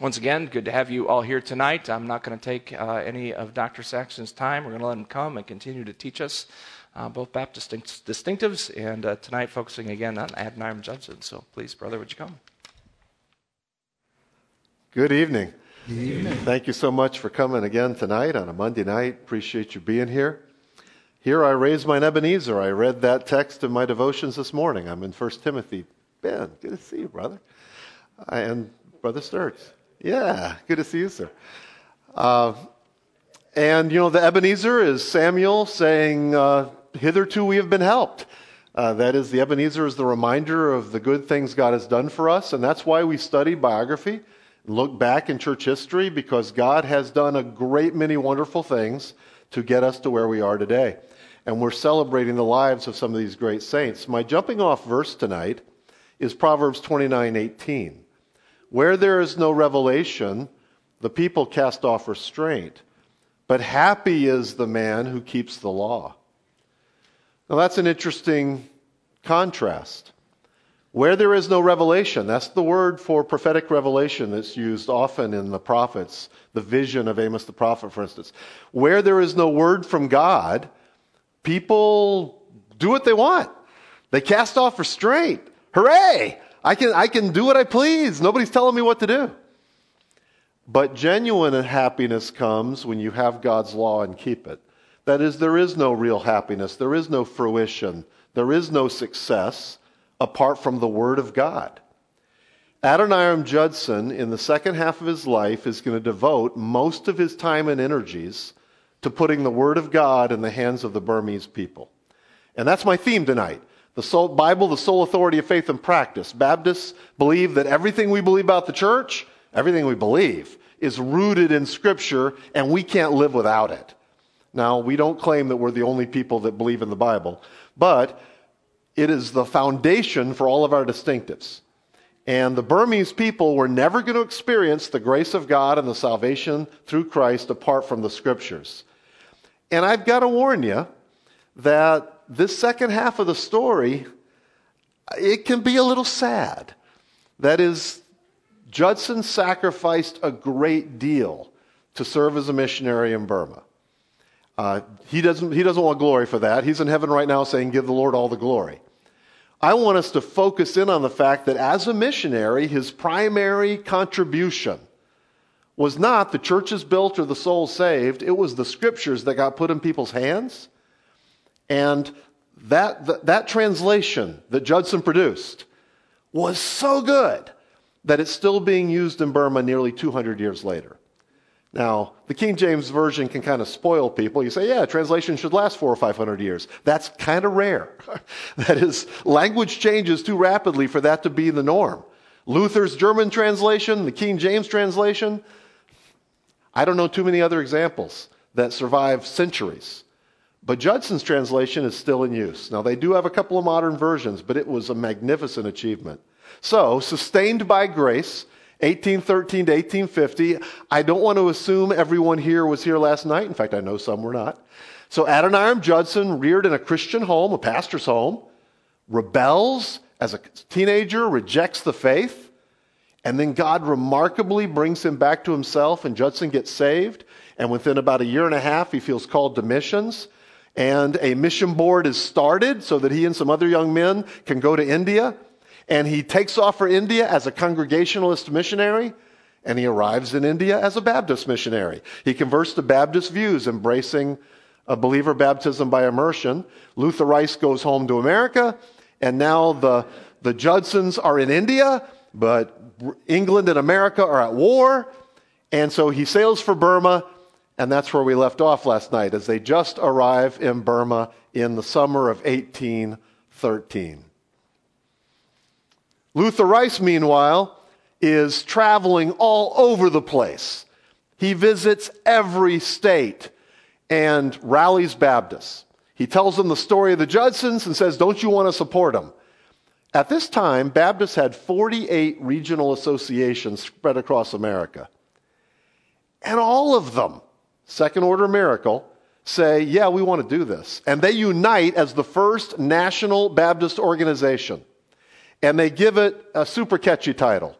Once again, good to have you all here tonight. I'm not going to take any of Dr. Saxton's time. We're going to let him come and continue to teach us both Baptist distinctives, and tonight focusing again on Adoniram Judson. So please, brother, would you come? Good evening. Good evening. Thank you so much for coming again tonight on a Monday night. Appreciate you being here. Here I raise mine Ebenezer. I read that text in my devotions this morning. I'm in 1 Timothy. Ben, good to see you, brother. And Brother Sturts. Yeah, good to see you, sir. And, the Ebenezer is Samuel saying, hitherto we have been helped. That is, the Ebenezer is the reminder of the good things God has done for us, and that's why we study biography, look back in church history, because God has done a great many wonderful things to get us to where we are today. And we're celebrating the lives of some of these great saints. My jumping off verse tonight is Proverbs 29:18. Where there is no revelation, the people cast off restraint, but happy is the man who keeps the law. Now that's an interesting contrast. Where there is no revelation, that's the word for prophetic revelation that's used often in the prophets, the vision of Amos the prophet, for instance. Where there is no word from God, people do what they want. They cast off restraint. Hooray! I can do what I please. Nobody's telling me what to do. But genuine happiness comes when you have God's law and keep it. That is, there is no real happiness. There is no fruition. There is no success apart from the Word of God. Adoniram Judson, in the second half of his life, is going to devote most of his time and energies to putting the Word of God in the hands of the Burmese people. And that's my theme tonight. The Bible, the sole authority of faith and practice. Baptists believe that everything we believe about the church, everything we believe, is rooted in Scripture, and we can't live without it. Now, we don't claim that we're the only people that believe in the Bible, but it is the foundation for all of our distinctives. And the Burmese people were never going to experience the grace of God and the salvation through Christ apart from the Scriptures. And I've got to warn you that this second half of the story, it can be a little sad. That is, Judson sacrificed a great deal to serve as a missionary in Burma. He doesn't want glory for that. He's in heaven right now saying, give the Lord all the glory. I want us to focus in on the fact that as a missionary, his primary contribution was not the churches built or the souls saved. It was the Scriptures that got put in people's hands. And that translation that Judson produced was so good that it's still being used in Burma nearly 200 years later. Now, the King James Version can kind of spoil people. You say, yeah, translation should last 400 or 500 years. That's kind of rare. That is, language changes too rapidly for that to be the norm. Luther's German translation, the King James translation, I don't know too many other examples that survive centuries. But Judson's translation is still in use. Now, they do have a couple of modern versions, but it was a magnificent achievement. So, sustained by grace, 1813 to 1850. I don't want to assume everyone here was here last night. In fact, I know some were not. So Adoniram Judson, reared in a Christian home, a pastor's home, rebels as a teenager, rejects the faith, and then God remarkably brings him back to himself, and Judson gets saved. And within about a year and a half, he feels called to missions. And a mission board is started so that he and some other young men can go to India. And he takes off for India as a Congregationalist missionary, and he arrives in India as a Baptist missionary. He converts to Baptist views, embracing a believer baptism by immersion. Luther Rice goes home to America, and now the Judsons are in India, but England and America are at war, and so he sails for Burma, and that's where we left off last night, as they just arrive in Burma in the summer of 1813. Luther Rice, meanwhile, is traveling all over the place. He visits every state and rallies Baptists. He tells them the story of the Judsons and says, don't you want to support them? At this time, Baptists had 48 regional associations spread across America. And all of them, second order miracle, say, yeah, we want to do this. And they unite as the first national Baptist organization. And they give it a super catchy title,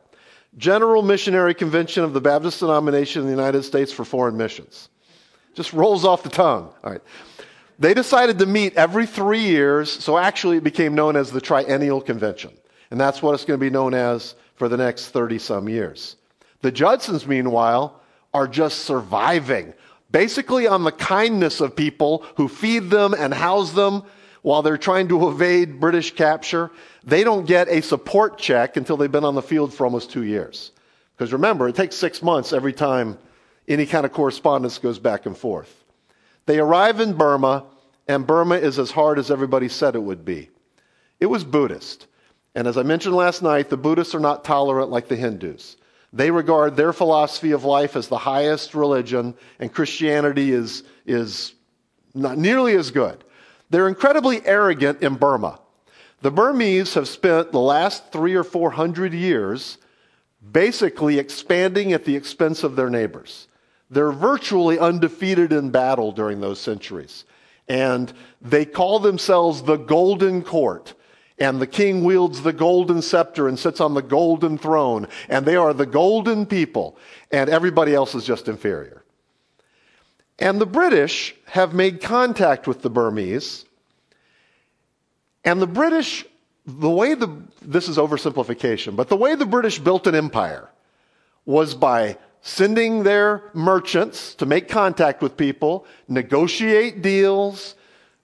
General Missionary Convention of the Baptist Denomination in the United States for Foreign Missions. Just rolls off the tongue. All right. They decided to meet every 3 years, so actually it became known as the Triennial Convention. And that's what it's going to be known as for the next 30-some years. The Judsons, meanwhile, are just surviving, basically on the kindness of people who feed them and house them while they're trying to evade British capture. They don't get a support check until they've been on the field for almost 2 years. Because remember, it takes 6 months every time any kind of correspondence goes back and forth. They arrive in Burma, and Burma is as hard as everybody said it would be. It was Buddhist. And as I mentioned last night, the Buddhists are not tolerant like the Hindus. They regard their philosophy of life as the highest religion, and Christianity is not nearly as good. They're incredibly arrogant in Burma. The Burmese have spent the last 300 or 400 years basically expanding at the expense of their neighbors. They're virtually undefeated in battle during those centuries. And they call themselves the Golden Court. And the king wields the golden scepter and sits on the golden throne. And they are the golden people. And everybody else is just inferior. And the British have made contact with the Burmese. And the British, this is oversimplification, but the way the British built an empire was by sending their merchants to make contact with people, negotiate deals,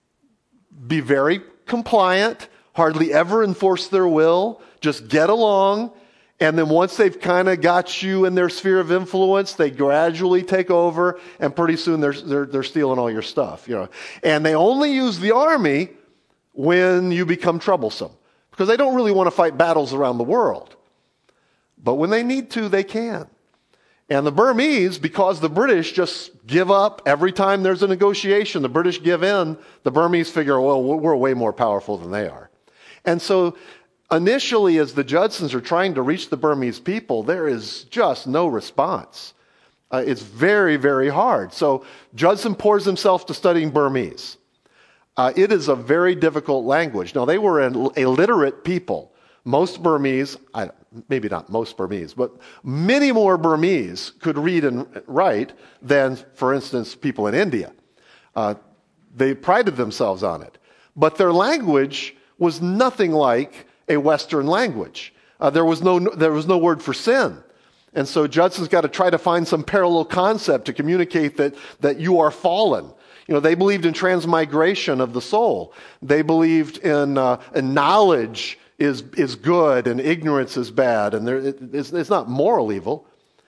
be very compliant, hardly ever enforce their will, just get along, and then once they've kind of got you in their sphere of influence, they gradually take over, and pretty soon they're stealing all your stuff, And they only use the army when you become troublesome, because they don't really want to fight battles around the world. But when they need to, they can. And the Burmese, because the British just give up every time there's a negotiation, the British give in, the Burmese figure, well, we're way more powerful than they are. And so initially, as the Judsons are trying to reach the Burmese people, there is just no response. It's very, very hard. So Judson pours himself to studying Burmese. It is a very difficult language. Now, they were an illiterate people. Most Burmese, maybe not most Burmese, but many more Burmese could read and write than, for instance, people in India. They prided themselves on it. But their language was nothing like a Western language. There was no word for sin. And so Judson's got to try to find some parallel concept to communicate that you are fallen. They believed in transmigration of the soul. They believed in knowledge is good and ignorance is bad, and it's not moral evil.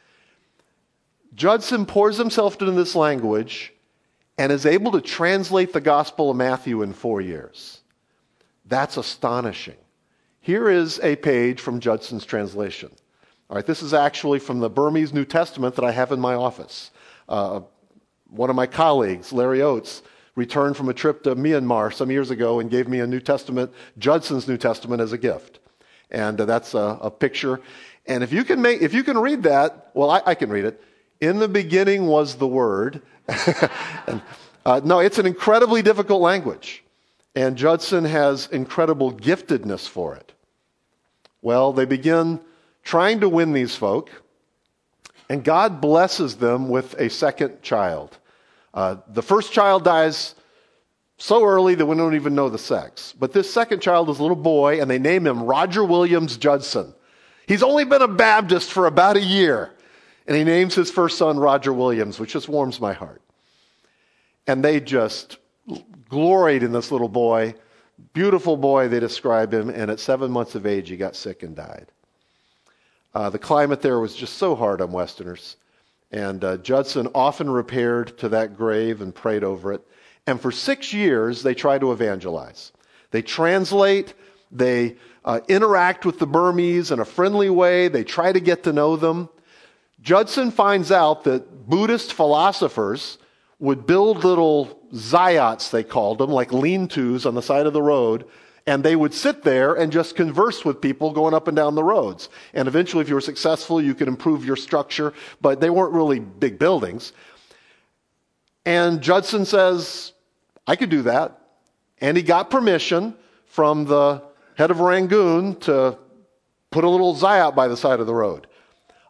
Judson pours himself into this language and is able to translate the Gospel of Matthew in 4 years. That's astonishing. Here is a page from Judson's translation. All right, this is actually from the Burmese New Testament that I have in my office. One of my colleagues, Larry Oates, returned from a trip to Myanmar some years ago and gave me a New Testament, Judson's New Testament, as a gift. And that's a picture. And if you can read that, well, I can read it. In the beginning was the Word. No, it's an incredibly difficult language. And Judson has incredible giftedness for it. Well, they begin trying to win these folk, and God blesses them with a second child. The first child dies so early that we don't even know the sex. But this second child is a little boy, and they name him Roger Williams Judson. He's only been a Baptist for about a year, and he names his first son Roger Williams, which just warms my heart. And they just gloried in this little boy. Beautiful boy, they describe him, and at 7 months of age, he got sick and died. The climate there was just so hard on Westerners. And Judson often repaired to that grave and prayed over it. And for 6 years, they try to evangelize. They translate, they interact with the Burmese in a friendly way, they try to get to know them. Judson finds out that Buddhist philosophers would build little zayats, they called them, like lean-tos on the side of the road, and they would sit there and just converse with people going up and down the roads. And eventually, if you were successful, you could improve your structure, but they weren't really big buildings. And Judson says, I could do that. And he got permission from the head of Rangoon to put a little zayat by the side of the road.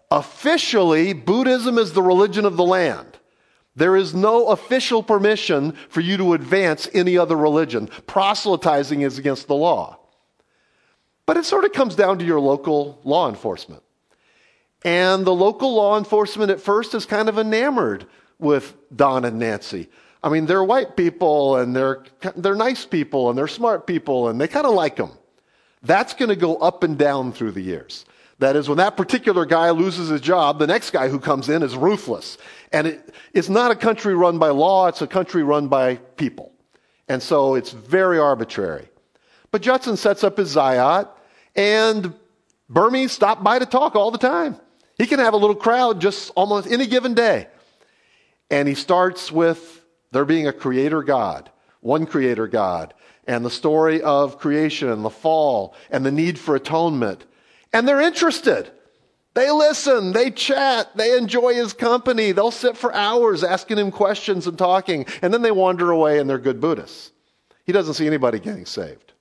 Officially, Buddhism is the religion of the land. There is no official permission for you to advance any other religion. Proselytizing is against the law. But it sort of comes down to your local law enforcement. And the local law enforcement at first is kind of enamored with Don and Nancy. I mean, they're white people, and they're nice people, and they're smart people, and they kind of like them. That's going to go up and down through the years. That is, when that particular guy loses his job, the next guy who comes in is ruthless. And it's not a country run by law, it's a country run by people. And so it's very arbitrary. But Judson sets up his Zayat, and Burmese stop by to talk all the time. He can have a little crowd just almost any given day. And he starts with there being a creator God, one creator God, and the story of creation and the fall and the need for atonement. And they're interested. They listen, they chat, they enjoy his company. They'll sit for hours asking him questions and talking, and then they wander away and they're good Buddhists. He doesn't see anybody getting saved.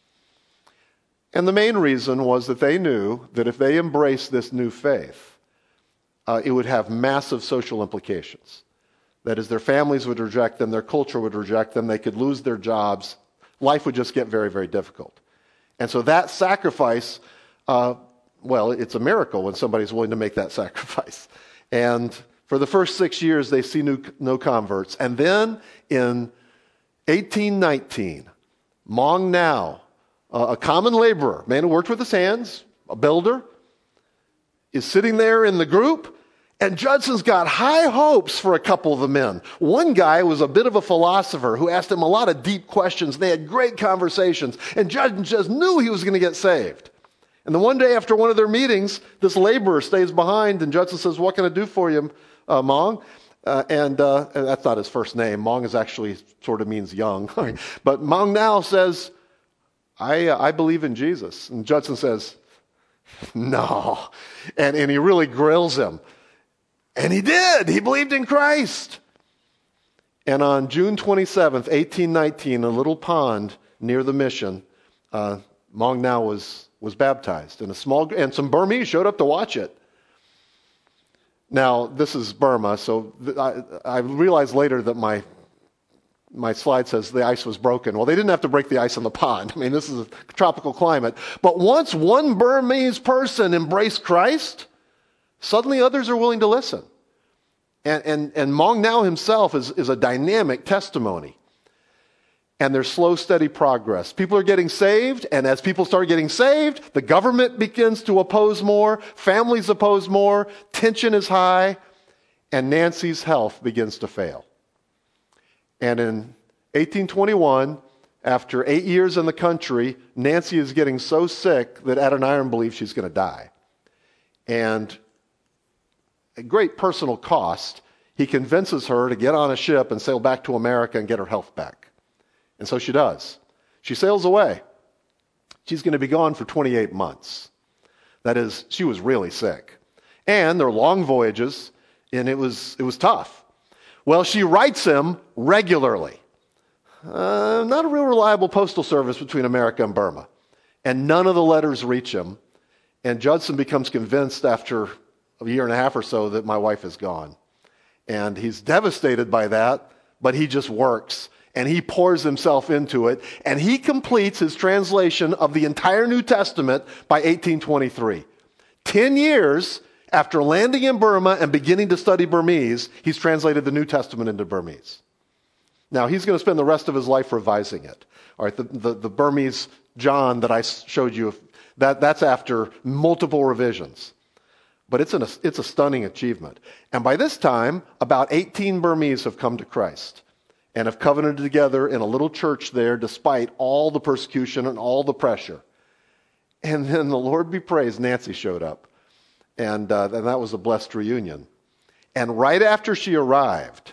And the main reason was that they knew that if they embraced this new faith, it would have massive social implications. That is, their families would reject them, their culture would reject them, they could lose their jobs. Life would just get very, very difficult. And so that sacrifice, well, it's a miracle when somebody's willing to make that sacrifice. And for the first 6 years, they see no converts. And then in 1819, Maung Nao, a common laborer, man who worked with his hands, a builder, is sitting there in the group, and Judson's got high hopes for a couple of the men. One guy was a bit of a philosopher who asked him a lot of deep questions. They had great conversations, and Judson just knew he was going to get saved. And then one day after one of their meetings, this laborer stays behind, and Judson says, "What can I do for you, Maung?" And that's not his first name. Maung is actually sort of means young. But Maung Nao says, I believe in Jesus. And Judson says, "No." And he really grills him. And he did. He believed in Christ. And on June 27th, 1819, a little pond near the mission, Maung Nao was baptized. And some Burmese showed up to watch it. Now, this is Burma, so I realized later that my slide says the ice was broken. Well, they didn't have to break the ice in the pond. I mean, this is a tropical climate. But once one Burmese person embraced Christ, suddenly others are willing to listen. And Maung Nao himself is a dynamic testimony. And there's slow, steady progress. People are getting saved, and as people start getting saved, the government begins to oppose more, families oppose more, tension is high, and Nancy's health begins to fail. And in 1821, after 8 years in the country, Nancy is getting so sick that Adoniram believes she's going to die. And at great personal cost, he convinces her to get on a ship and sail back to America and get her health back. And so she does. She sails away. She's going to be gone for 28 months. That is, she was really sick. And they're long voyages, and it was tough. Well, she writes him regularly. Not a real reliable postal service between America and Burma. And none of the letters reach him. And Judson becomes convinced after a year and a half or so that my wife is gone. And he's devastated by that, but he just works. And he pours himself into it. And he completes his translation of the entire New Testament by 1823. 10 years after landing in Burma and beginning to study Burmese, he's translated the New Testament into Burmese. Now, he's going to spend the rest of his life revising it. All right, the Burmese John that I showed you, that's after multiple revisions. But it's a stunning achievement. And by this time, about 18 Burmese have come to Christ and have covenanted together in a little church there despite all the persecution and all the pressure. And then the Lord be praised, Nancy showed up. And that was a blessed reunion. And right after she arrived,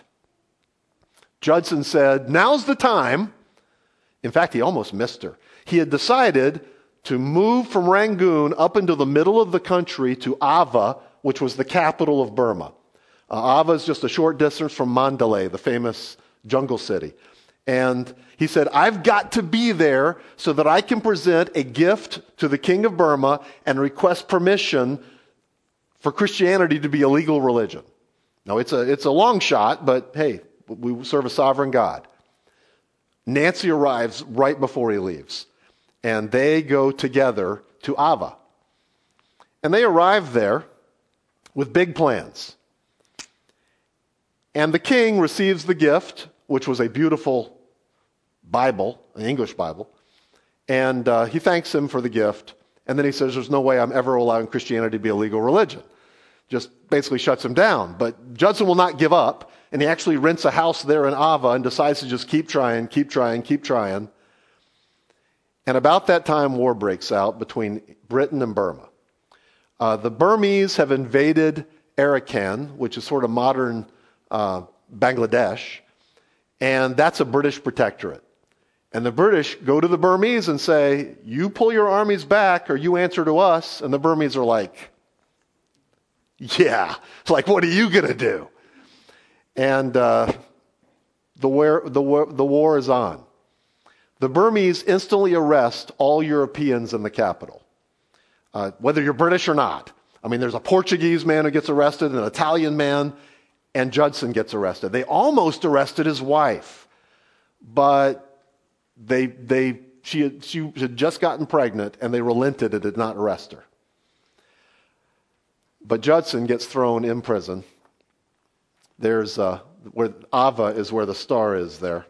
Judson said, "Now's the time." In fact, he almost missed her. He had decided to move from Rangoon up into the middle of the country to Ava, which was the capital of Burma. Ava is just a short distance from Mandalay, the famous jungle city. And he said, "I've got to be there so that I can present a gift to the king of Burma and request permission for Christianity to be a legal religion. Now, it's a long shot, but hey, we serve a sovereign God. Nancy arrives right before he leaves, and they go together to Ava. And they arrive there with big plans. And the king receives the gift, which was a beautiful Bible, an English Bible, and he thanks him for the gift, and then he says, there's no way I'm ever allowing Christianity to be a legal religion. Just basically shuts him down. But Judson will not give up, and he actually rents a house there in Ava and decides to just keep trying. And about that time, war breaks out between Britain and Burma. The Burmese have invaded Arakan, which is sort of modern Bangladesh, and that's a British protectorate. And the British go to the Burmese and say, you pull your armies back or you answer to us. And the Burmese are like, yeah, like, what are you going to do? And the war is on. The Burmese instantly arrest all Europeans in the capital, whether you're British or not. I mean, there's a Portuguese man who gets arrested, an Italian man, and Judson gets arrested. They almost arrested his wife, but she had just gotten pregnant, and they relented and did not arrest her. But Judson gets thrown in prison. There's where Ava is where the star is there.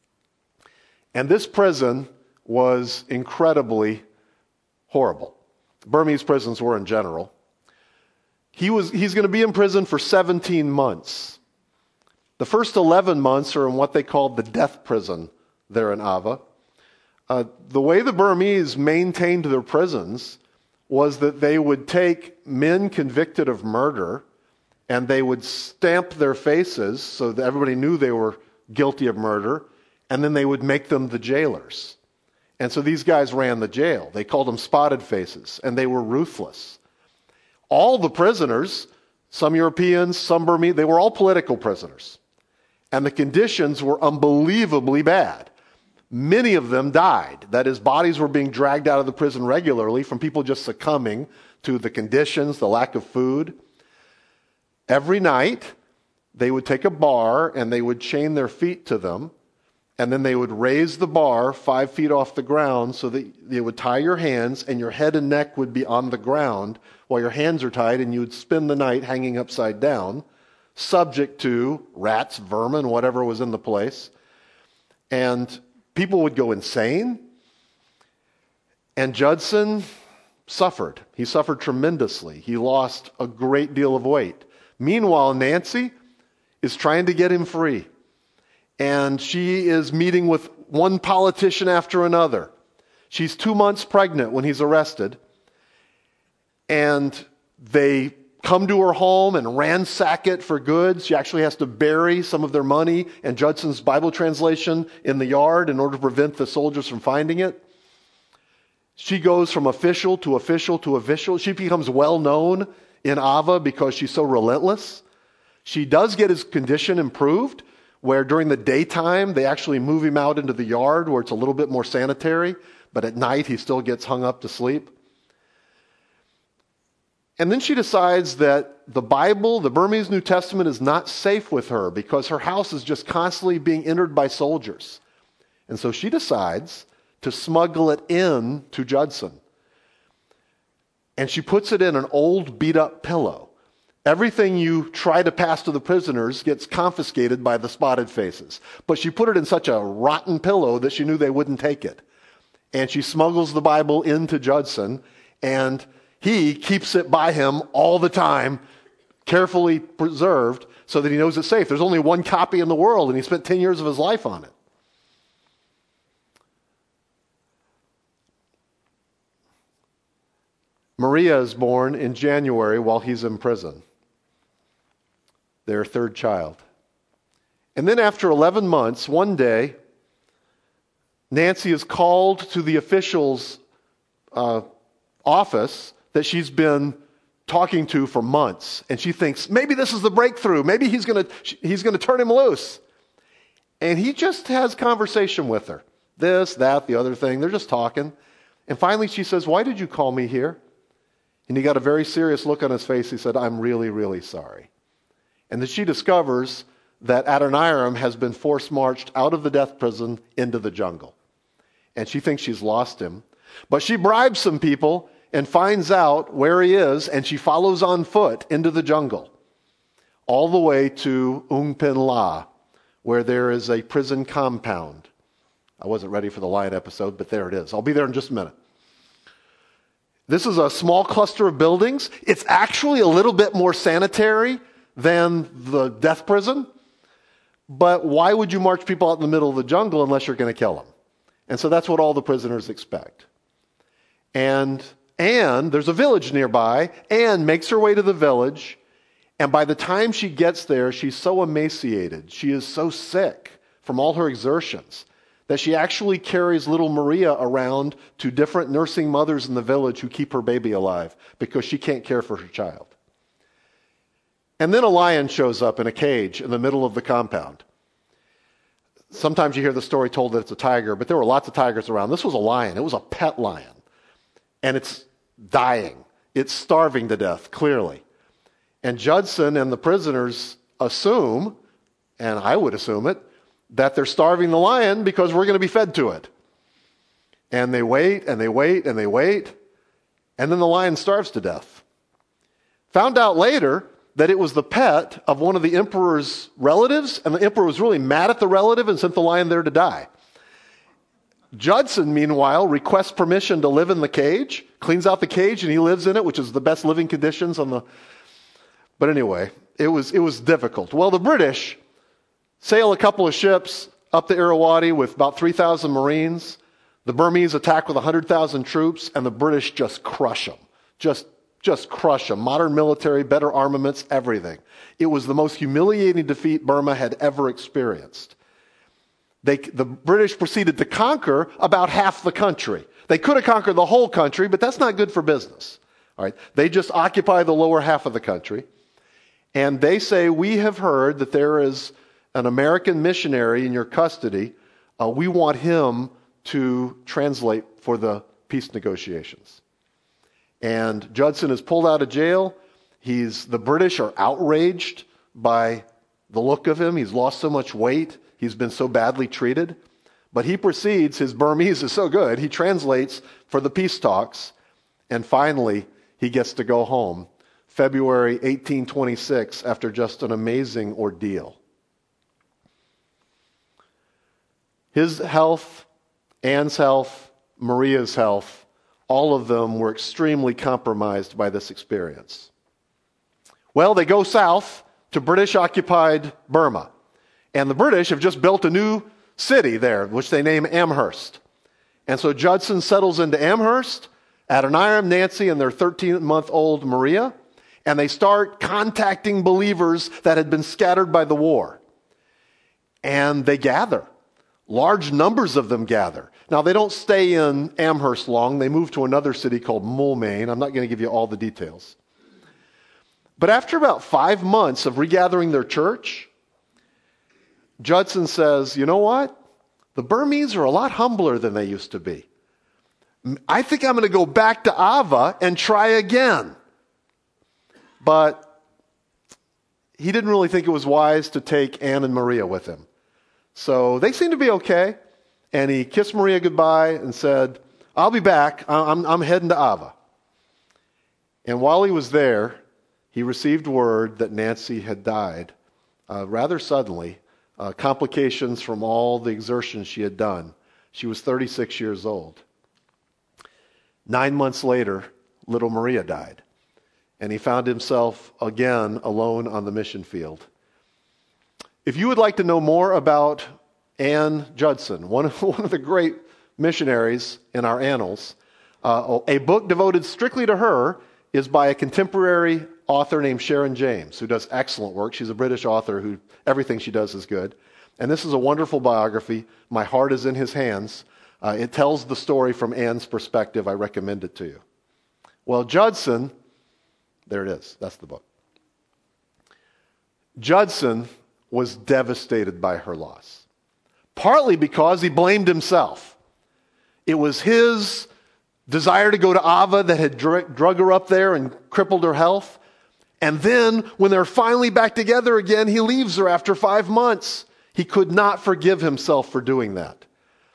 And this prison was incredibly horrible. Burmese prisons were in general. He's going to be in prison for 17 months. The first 11 months are in what they called the death prison there in Ava. The way the Burmese maintained their prisons was that they would take men convicted of murder and they would stamp their faces so that everybody knew they were guilty of murder, and then they would make them the jailers. And so these guys ran the jail. They called them spotted faces, and they were ruthless. All the prisoners, some Europeans, some Burmese, they were all political prisoners. And the conditions were unbelievably bad. Many of them died. That is, bodies were being dragged out of the prison regularly from people just succumbing to the conditions, the lack of food. Every night, they would take a bar and they would chain their feet to them, and then they would raise the bar 5 feet off the ground so that they would tie your hands, and your head and neck would be on the ground while your hands are tied, and you would spend the night hanging upside down, subject to rats, vermin, whatever was in the place. And people would go insane. And Judson suffered. He suffered tremendously. He lost a great deal of weight. Meanwhile, Nancy is trying to get him free. And she is meeting with one politician after another. She's 2 months pregnant when he's arrested. And they come to her home and ransack it for goods. She actually has to bury some of their money and Judson's Bible translation in the yard in order to prevent the soldiers from finding it. She goes from official to official to official. She becomes well known in Ava because she's so relentless. She does get his condition improved, where during the daytime they actually move him out into the yard where it's a little bit more sanitary, but at night he still gets hung up to sleep. And then she decides that the Bible, the Burmese New Testament, is not safe with her because her house is just constantly being entered by soldiers. And so she decides to smuggle it in to Judson. And she puts it in an old beat-up pillow. Everything you try to pass to the prisoners gets confiscated by the spotted faces. But she put it in such a rotten pillow that she knew they wouldn't take it. And she smuggles the Bible into Judson, and he keeps it by him all the time, carefully preserved, so that he knows it's safe. There's only one copy in the world, and he spent 10 years of his life on it. Maria is born in January while he's in prison. Their third child. And then after 11 months, one day, Nancy is called to the official's office that she's been talking to for months. And she thinks, maybe this is the breakthrough. Maybe he's going to turn him loose. And he just has conversation with her. This, that, the other thing. They're just talking. And finally she says, why did you call me here? And he got a very serious look on his face. He said, "I'm really, really sorry." And then she discovers that Adoniram has been force-marched out of the death prison into the jungle. And she thinks she's lost him. But she bribes some people and finds out where he is, and she follows on foot into the jungle, all the way to Ung Pin La, where there is a prison compound. I wasn't ready for the lion episode, but there it is. I'll be there in just a minute. This is a small cluster of buildings. It's actually a little bit more sanitary than the death prison. But why would you march people out in the middle of the jungle unless you're going to kill them? And so that's what all the prisoners expect. And Anne, there's a village nearby. Anne makes her way to the village. And by the time she gets there, she's so emaciated. She is so sick from all her exertions that she actually carries little Maria around to different nursing mothers in the village who keep her baby alive because she can't care for her child. And then a lion shows up in a cage in the middle of the compound. Sometimes you hear the story told that it's a tiger, but there were lots of tigers around. This was a lion. It was a pet lion. And it's dying. It's starving to death, clearly. And Judson and the prisoners assume, and I would assume it, that they're starving the lion because we're going to be fed to it. And they wait, and they wait, and they wait, and then the lion starves to death. Found out later that it was the pet of one of the emperor's relatives, and the emperor was really mad at the relative and sent the lion there to die. Judson, meanwhile, requests permission to live in the cage, cleans out the cage, and he lives in it, which is the best living conditions on the... But anyway, it was difficult. Well, the British sail a couple of ships up the Irrawaddy with about 3,000 Marines. The Burmese attack with 100,000 troops, and the British just crush them. Just crush them. Modern military, better armaments, everything. It was the most humiliating defeat Burma had ever experienced. The British proceeded to conquer about half the country. They could have conquered the whole country, but that's not good for business. All right? They just occupy the lower half of the country. And they say, "We have heard that there is an American missionary in your custody. We want him to translate for the peace negotiations." And Judson is pulled out of jail. The British are outraged by the look of him. He's lost so much weight. He's been so badly treated. But he proceeds, his Burmese is so good, he translates for the peace talks. And finally, he gets to go home. February 1826, after just an amazing ordeal. His health, Anne's health, Maria's health, all of them were extremely compromised by this experience. Well, they go south to British-occupied Burma. And the British have just built a new city there, which they name Amherst. And so Judson settles into Amherst, Adoniram, Nancy, and their 13-month-old Maria. And they start contacting believers that had been scattered by the war. And they gather. Large numbers of them gather. Now, they don't stay in Amherst long. They move to another city called Moulmein. I'm not going to give you all the details. But after about 5 months of regathering their church, Judson says, "You know what? The Burmese are a lot humbler than they used to be. I think I'm going to go back to Ava and try again." But he didn't really think it was wise to take Anne and Maria with him. So they seemed to be okay. And he kissed Maria goodbye and said, "I'll be back. I'm heading to Ava." And while he was there, he received word that Nancy had died rather suddenly. Complications from all the exertions she had done. She was 36 years old. 9 months later, little Maria died. And he found himself again alone on the mission field. If you would like to know more about Anne Judson, one of the great missionaries in our annals, a book devoted strictly to her is by a contemporary author named Sharon James, who does excellent work. She's a British author who everything she does is good. And this is a wonderful biography. My heart is in his hands. It tells the story from Anne's perspective. I recommend it to you. Well, Judson, there it is. That's the book. Judson was devastated by her loss, partly because he blamed himself. It was his desire to go to Ava that had drug her up there and crippled her health. And then, when they're finally back together again, he leaves her after 5 months. He could not forgive himself for doing that.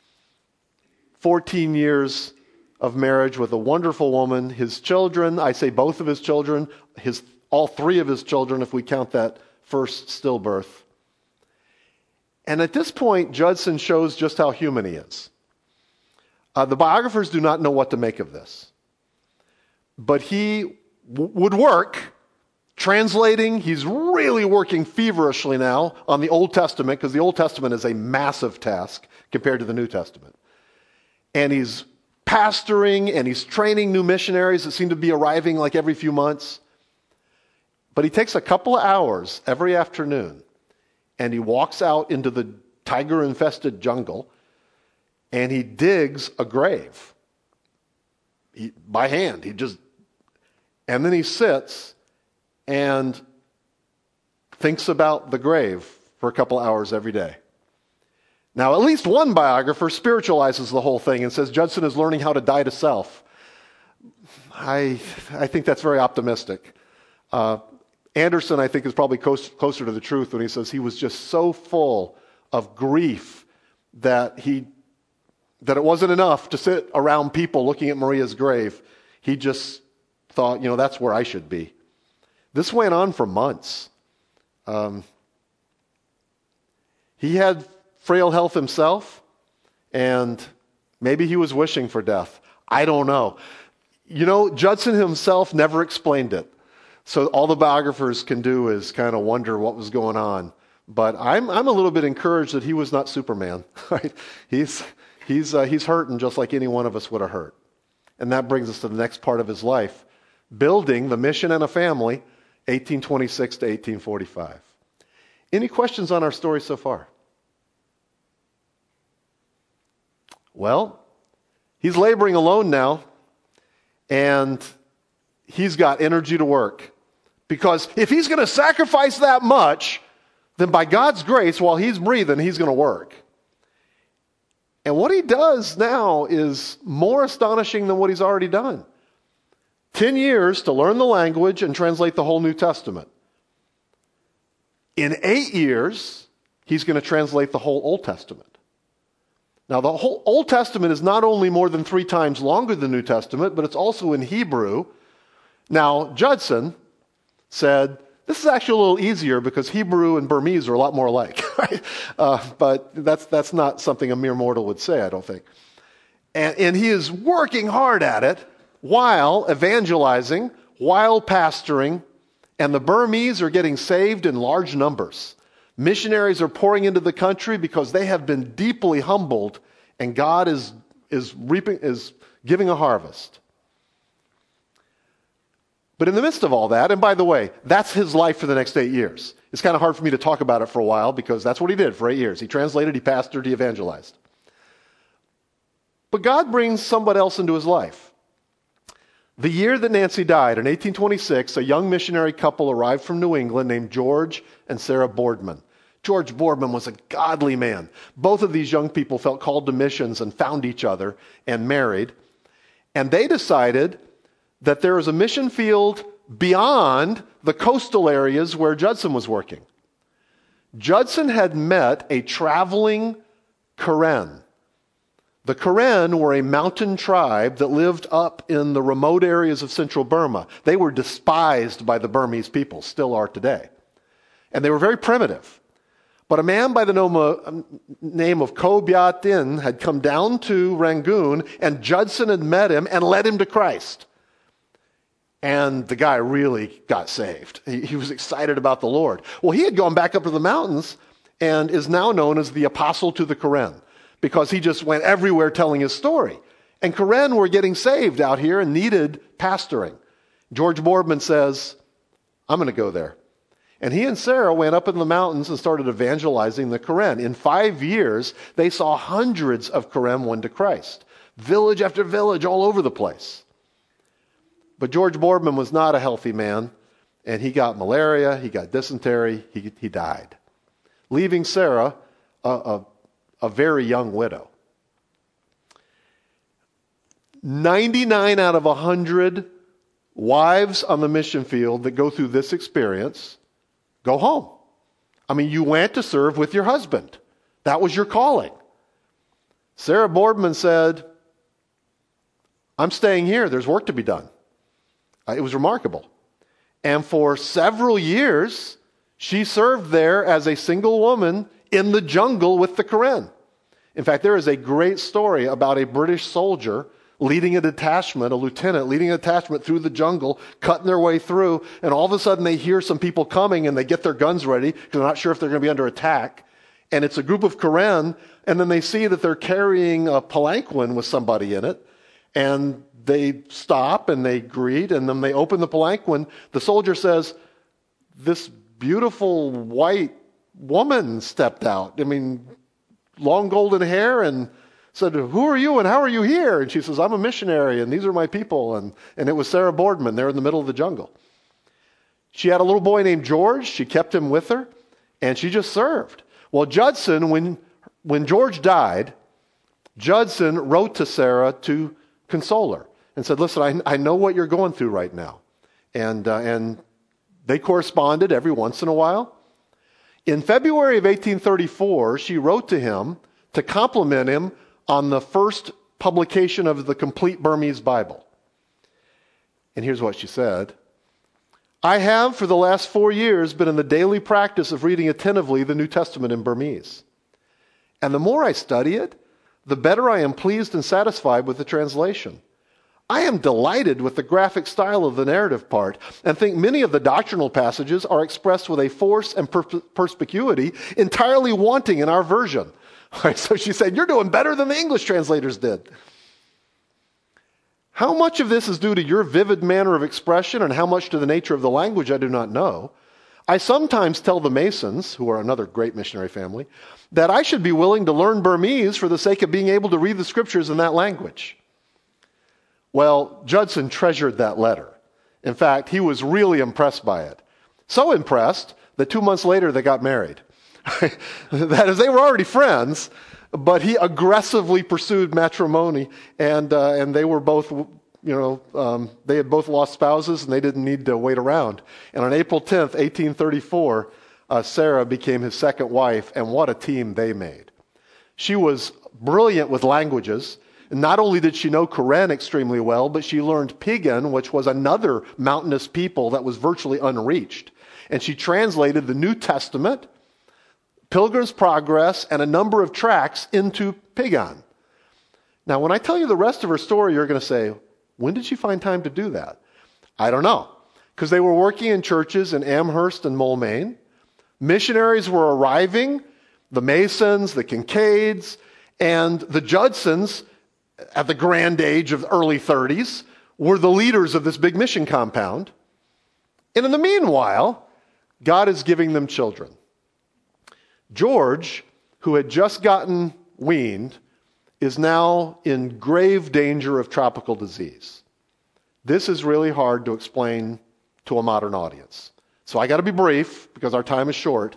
14 years of marriage with a wonderful woman. His children, I say both of his children, all 3 of his children, if we count that first stillbirth. And at this point, Judson shows just how human he is. The biographers do not know what to make of this. But he would work translating. He's really working feverishly now on the Old Testament, because the Old Testament is a massive task compared to the New Testament. And he's pastoring, and he's training new missionaries that seem to be arriving like every few months. But he takes a couple of hours every afternoon, and he walks out into the tiger-infested jungle, and he digs a grave. By hand. And then he sits and thinks about the grave for a couple hours every day. Now, at least one biographer spiritualizes the whole thing and says Judson is learning how to die to self. I think that's very optimistic. Anderson, I think, is probably closer to the truth when he says he was just so full of grief that it wasn't enough to sit around people looking at Maria's grave. He just thought, that's where I should be. This went on for months. He had frail health himself, and maybe he was wishing for death. I don't know. Judson himself never explained it. So all the biographers can do is kind of wonder what was going on. But I'm a little bit encouraged that he was not Superman. Right? He's hurting just like any one of us would have hurt. And that brings us to the next part of his life, building the mission and a family, 1826 to 1845. Any questions on our story so far? Well, he's laboring alone now, and he's got energy to work. Because if he's going to sacrifice that much, then by God's grace, while he's breathing, he's going to work. And what he does now is more astonishing than what he's already done. 10 years to learn the language and translate the whole New Testament. In 8 years, he's going to translate the whole Old Testament. Now, the whole Old Testament is not only more than 3 times longer than the New Testament, but it's also in Hebrew. Now, Judson said, this is actually a little easier because Hebrew and Burmese are a lot more alike. Right? But that's not something a mere mortal would say, I don't think. And he is working hard at it while evangelizing, while pastoring, and the Burmese are getting saved in large numbers. Missionaries are pouring into the country because they have been deeply humbled, and God is giving a harvest. But in the midst of all that, and by the way, that's his life for the next 8 years. It's kind of hard for me to talk about it for a while because that's what he did for 8 years. He translated, he pastored, he evangelized. But God brings somebody else into his life. The year that Nancy died, in 1826, a young missionary couple arrived from New England named George and Sarah Boardman. George Boardman was a godly man. Both of these young people felt called to missions and found each other and married. And they decided that there is a mission field beyond the coastal areas where Judson was working. Judson had met a traveling Karen. The Karen were a mountain tribe that lived up in the remote areas of central Burma. They were despised by the Burmese people, still are today. And they were very primitive. But a man by the name of Ko Byat Din had come down to Rangoon, and Judson had met him and led him to Christ. And the guy really got saved. He was excited about the Lord. Well, he had gone back up to the mountains and is now known as the Apostle to the Karen because he just went everywhere telling his story. And Karen were getting saved out here and needed pastoring. George Boardman says, I'm going to go there. And he and Sarah went up in the mountains and started evangelizing the Karen. In 5 years, they saw hundreds of Karen win to Christ. Village after village all over the place. But George Boardman was not a healthy man, and he got malaria, he got dysentery, he died, leaving Sarah a very young widow. 99 out of 100 wives on the mission field that go through this experience go home. I mean, you went to serve with your husband. That was your calling. Sarah Boardman said, I'm staying here. There's work to be done. It was remarkable. And for several years, she served there as a single woman in the jungle with the Karen. In fact, there is a great story about a British soldier leading a detachment, a lieutenant leading a detachment through the jungle, cutting their way through, and all of a sudden they hear some people coming and they get their guns ready because they're not sure if they're going to be under attack. And it's a group of Karen, and then they see that they're carrying a palanquin with somebody in it, and they stop and they greet, and then they open the palanquin. The soldier says, this beautiful white woman stepped out. I mean, long golden hair, and said, who are you and how are you here? And she says, I'm a missionary and these are my people. And it was Sarah Boardman there in the middle of the jungle. She had a little boy named George. She kept him with her and she just served. Well, Judson, when George died, Judson wrote to Sarah to console her and said, listen, I know what you're going through right now. And they corresponded every once in a while. In February of 1834, she wrote to him to compliment him on the first publication of the complete Burmese Bible. And here's what she said. I have, for the last 4 years, been in the daily practice of reading attentively the New Testament in Burmese. And the more I study it, the better I am pleased and satisfied with the translation. I am delighted with the graphic style of the narrative part and think many of the doctrinal passages are expressed with a force and perspicuity entirely wanting in our version. All right, so she said, you're doing better than the English translators did. How much of this is due to your vivid manner of expression and how much to the nature of the language, I do not know. I sometimes tell the Masons, who are another great missionary family, that I should be willing to learn Burmese for the sake of being able to read the scriptures in that language. Well, Judson treasured that letter. In fact, he was really impressed by it. So impressed that 2 months later they got married. That is, they were already friends, but he aggressively pursued matrimony, and they were both, they had both lost spouses, and they didn't need to wait around. And on April 10th, 1834, Sarah became his second wife, and what a team they made. She was brilliant with languages. Not only did she know Karen extremely well, but she learned Piegan, which was another mountainous people that was virtually unreached. And she translated the New Testament, Pilgrim's Progress, and a number of tracts into Piegan. Now, when I tell you the rest of her story, you're going to say, when did she find time to do that? I don't know. Because they were working in churches in Amherst and Moulmein. Missionaries were arriving, the Masons, the Kincaids, and the Judsons, at the grand age of early 30s, were the leaders of this big mission compound. And in the meanwhile, God is giving them children. George, who had just gotten weaned, is now in grave danger of tropical disease. This is really hard to explain to a modern audience. So I got to be brief because our time is short.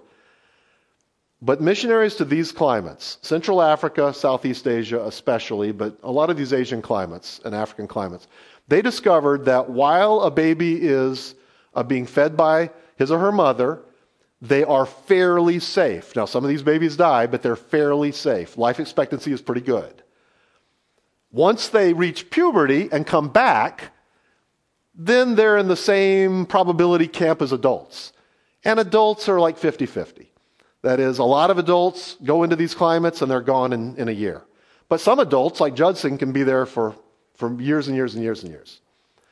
But missionaries to these climates, Central Africa, Southeast Asia especially, but a lot of these Asian climates and African climates, they discovered that while a baby is being fed by his or her mother, they are fairly safe. Now, some of these babies die, but they're fairly safe. Life expectancy is pretty good. Once they reach puberty and come back, then they're in the same probability camp as adults. And adults are like 50-50. That is, a lot of adults go into these climates and they're gone in a year. But some adults, like Judson, can be there for years and years and years and years.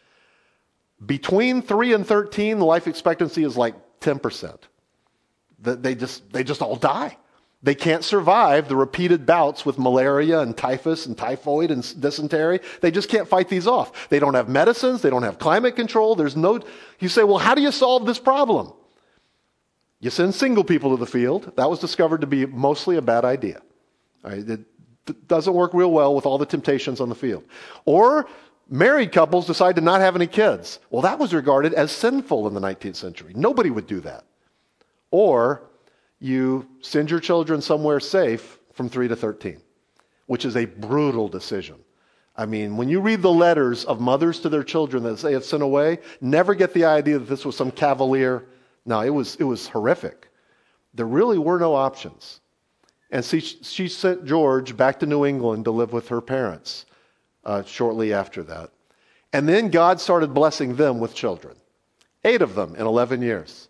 Between 3 and 13, the life expectancy is like 10%. They just all die. They can't survive the repeated bouts with malaria and typhus and typhoid and dysentery. They just can't fight these off. They don't have medicines. They don't have climate control. You say, well, how do you solve this problem? You send single people to the field. That was discovered to be mostly a bad idea. All right, it doesn't work real well with all the temptations on the field. Or married couples decide to not have any kids. Well, that was regarded as sinful in the 19th century. Nobody would do that. Or you send your children somewhere safe from 3 to 13, which is a brutal decision. I mean, when you read the letters of mothers to their children that they have sent away, never get the idea that this was some cavalier. No, it was horrific. There really were no options. And she sent George back to New England to live with her parents shortly after that. And then God started blessing them with children. 8 of them in 11 years.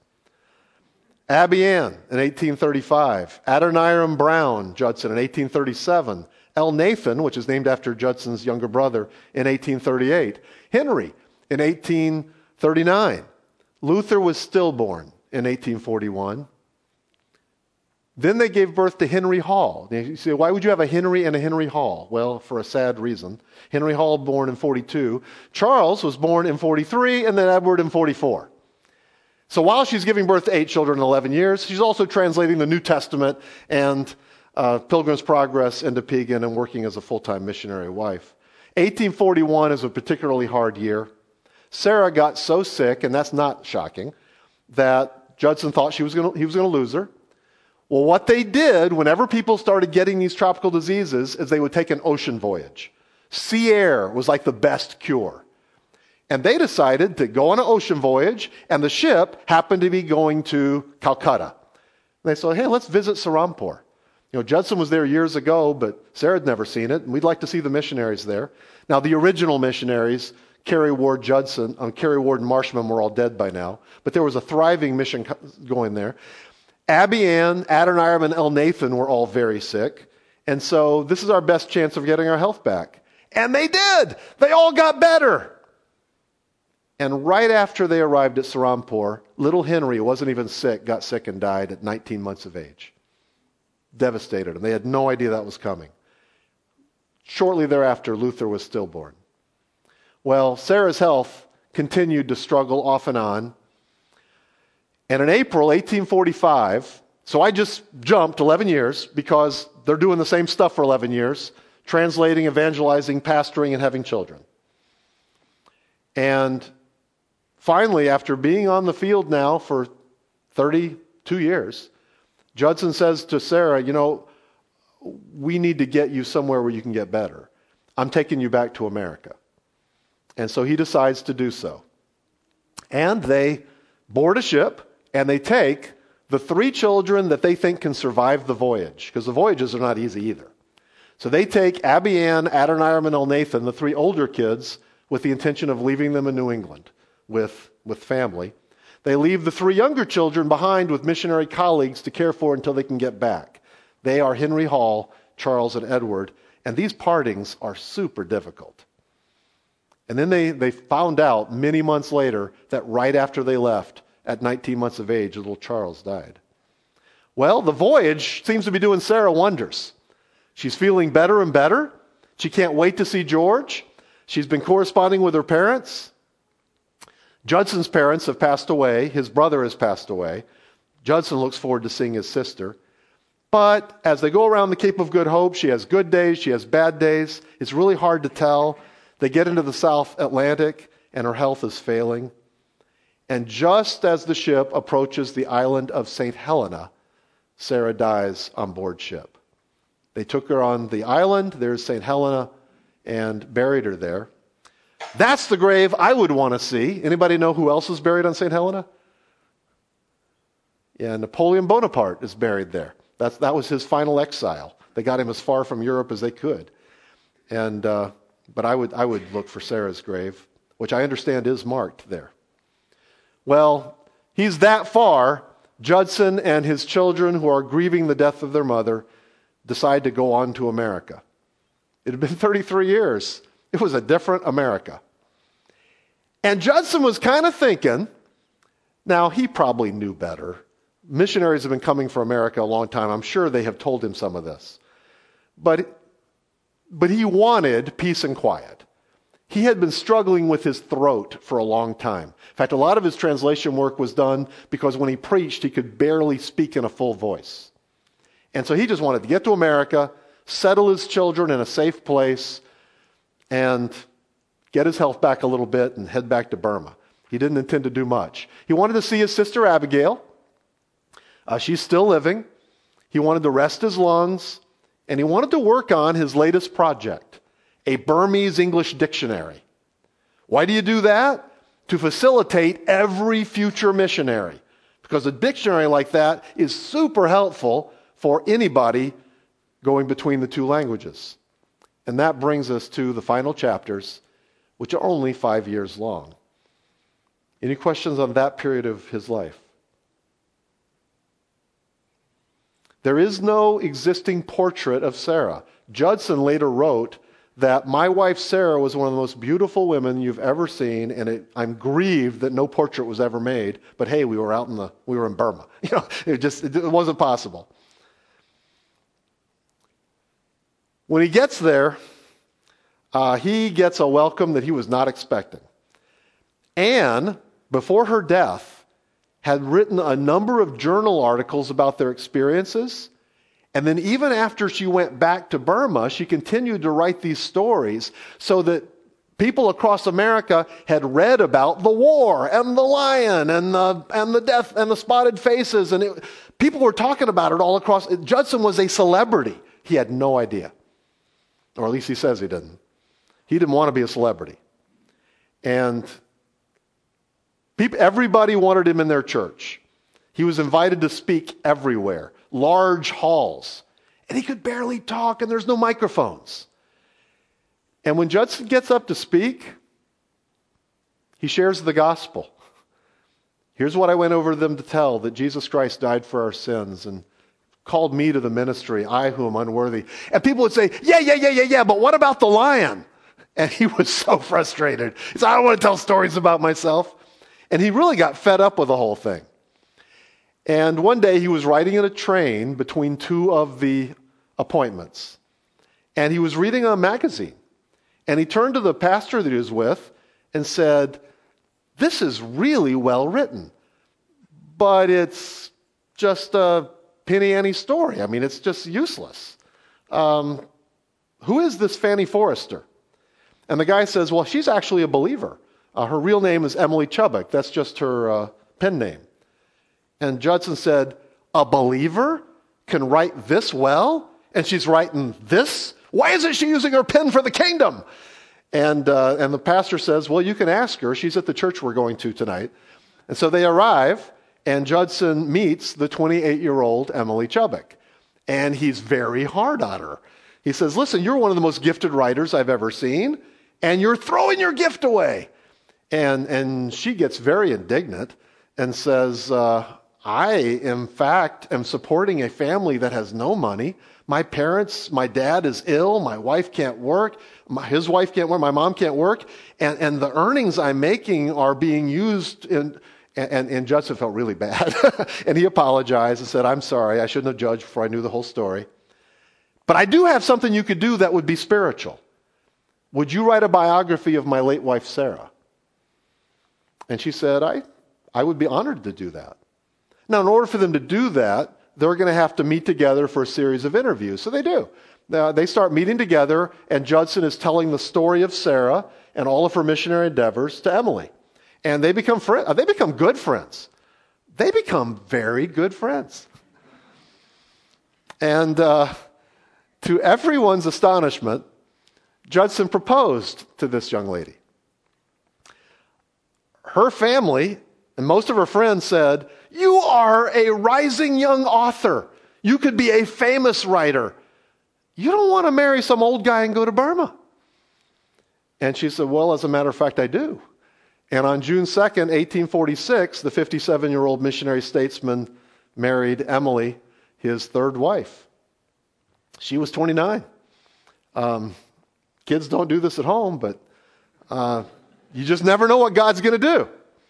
Abby Ann in 1835. Adoniram Brown Judson in 1837. Elnathan, which is named after Judson's younger brother, in 1838. Henry in 1839. Luther was stillborn in 1841. Then they gave birth to Henry Hall. You say, why would you have a Henry and a Henry Hall? Well, for a sad reason. Henry Hall born in 42. Charles was born in 43, and then Edward in 44. So while she's giving birth to 8 children in 11 years, she's also translating the New Testament and Pilgrim's Progress into Piegan and working as a full-time missionary wife. 1841 is a particularly hard year. Sarah got so sick, and that's not shocking, that Judson thought he was going to lose her. Well, what they did whenever people started getting these tropical diseases is they would take an ocean voyage. Sea air was like the best cure. And they decided to go on an ocean voyage, and the ship happened to be going to Calcutta. And they said, hey, let's visit Serampore. Judson was there years ago, but Sarah had never seen it, and we'd like to see the missionaries there. Now, the original missionaries, Carrie Ward and Marshman were all dead by now, but there was a thriving mission going there. Abby Ann, Adoniram, and Elnathan were all very sick, and so this is our best chance of getting our health back. And they did! They all got better! And right after they arrived at Serampore, little Henry, who wasn't even sick, got sick and died at 19 months of age. Devastated them. They had no idea that was coming. Shortly thereafter, Luther was stillborn. Well, Sarah's health continued to struggle off and on. And in April 1845, so I just jumped 11 years because they're doing the same stuff for 11 years, translating, evangelizing, pastoring, and having children. And finally, after being on the field now for 32 years, Judson says to Sarah, we need to get you somewhere where you can get better. I'm taking you back to America. And so he decides to do so. And they board a ship, and they take the 3 children that they think can survive the voyage, because the voyages are not easy either. So they take Abby Ann, Adoniram, and Elnathan, the 3 older kids, with the intention of leaving them in New England with family. They leave the 3 younger children behind with missionary colleagues to care for until they can get back. They are Henry Hall, Charles, and Edward, and these partings are super difficult. And then they found out many months later that right after they left, at 19 months of age, little Charles died. Well, the voyage seems to be doing Sarah wonders. She's feeling better and better. She can't wait to see George. She's been corresponding with her parents. Judson's parents have passed away. His brother has passed away. Judson looks forward to seeing his sister. But as they go around the Cape of Good Hope, she has good days, she has bad days. It's really hard to tell. They get into the South Atlantic, and her health is failing. And just as the ship approaches the island of St. Helena, Sarah dies on board ship. They took her on the island, there's St. Helena, and buried her there. That's the grave I would want to see. Anybody know who else is buried on St. Helena? Yeah, Napoleon Bonaparte is buried there. That was his final exile. They got him as far from Europe as they could. And but I would look for Sarah's grave, which I understand is marked there. Well, he's that far. Judson and his children, who are grieving the death of their mother, decide to go on to America. It had been 33 years. It was a different America. And Judson was kind of thinking, now he probably knew better. Missionaries have been coming for America a long time. I'm sure they have told him some of this. But he wanted peace and quiet. He had been struggling with his throat for a long time. In fact, a lot of his translation work was done because when he preached, he could barely speak in a full voice. And so he just wanted to get to America, settle his children in a safe place, and get his health back a little bit and head back to Burma. He didn't intend to do much. He wanted to see his sister Abigail. She's still living. He wanted to rest his lungs, and he wanted to work on his latest project, a Burmese English dictionary. Why do you do that? To facilitate every future missionary. Because a dictionary like that is super helpful for anybody going between the two languages. And that brings us to the final chapters, which are only 5 years long. Any questions on that period of his life? There is no existing portrait of Sarah. Judson later wrote that my wife Sarah was one of the most beautiful women you've ever seen, and I'm grieved that no portrait was ever made. But hey, we were in Burma. It wasn't possible. When he gets there, he gets a welcome that he was not expecting. Anne, before her death, had written a number of journal articles about their experiences. And then even after she went back to Burma, she continued to write these stories so that people across America had read about the war and the lion and the death and the spotted faces. And people were talking about it all across. Judson was a celebrity. He had no idea. Or at least he says he didn't. He didn't want to be a celebrity. And everybody wanted him in their church. He was invited to speak everywhere, large halls. And he could barely talk, and there's no microphones. And when Judson gets up to speak, he shares the gospel. Here's what I went over to them to tell, that Jesus Christ died for our sins and called me to the ministry, I who am unworthy. And people would say, yeah, but what about the lion? And he was so frustrated. He said, I don't want to tell stories about myself. And he really got fed up with the whole thing. And one day he was riding in a train between two of the appointments. And he was reading a magazine. And he turned to the pastor that he was with and said, this is really well written, but it's just a penny ante story. I mean, it's just useless. Who is this Fanny Forrester? And the guy says, well, she's actually a believer. Her real name is Emily Chubbuck. That's just her pen name. And Judson said, a believer can write this well? And she's writing this? Why isn't she using her pen for the kingdom? And the pastor says, well, you can ask her. She's at the church we're going to tonight. And so they arrive, and Judson meets the 28-year-old Emily Chubbuck. And he's very hard on her. He says, listen, you're one of the most gifted writers I've ever seen, and you're throwing your gift away. And she gets very indignant and says, I, in fact, am supporting a family that has no money. My dad is ill. My wife can't work. His wife can't work. My mom can't work. And the earnings I'm making are being used and Judson felt really bad. And he apologized and said, I'm sorry. I shouldn't have judged before I knew the whole story. But I do have something you could do that would be spiritual. Would you write a biography of my late wife, Sarah? And she said, I would be honored to do that. Now, in order for them to do that, they're going to have to meet together for a series of interviews. So they do. They start meeting together, and Judson is telling the story of Sarah and all of her missionary endeavors to Emily. And they become friends. They become good friends. They become very good friends. And to everyone's astonishment, Judson proposed to this young lady. Her family and most of her friends said, you are a rising young author. You could be a famous writer. You don't want to marry some old guy and go to Burma. And she said, well, as a matter of fact, I do. And on June 2nd, 1846, the 57-year-old missionary statesman married Emily, his third wife. She was 29. Kids don't do this at home, but you just never know what God's going to do.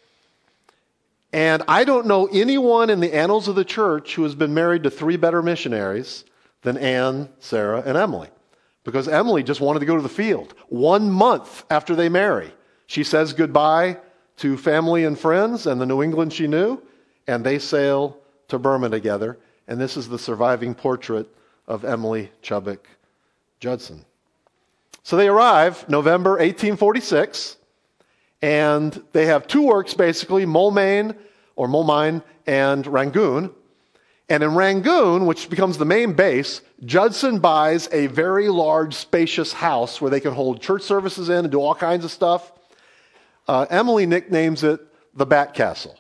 And I don't know anyone in the annals of the church who has been married to three better missionaries than Anne, Sarah, and Emily. Because Emily just wanted to go to the field. 1 month after they marry, she says goodbye to family and friends and the New England she knew, and they sail to Burma together. And this is the surviving portrait of Emily Chubbuck Judson. So they arrive November 1846, and they have two works basically, Moulmein and Rangoon. And in Rangoon, which becomes the main base, Judson buys a very large, spacious house where they can hold church services in and do all kinds of stuff. Emily nicknames it the Bat Castle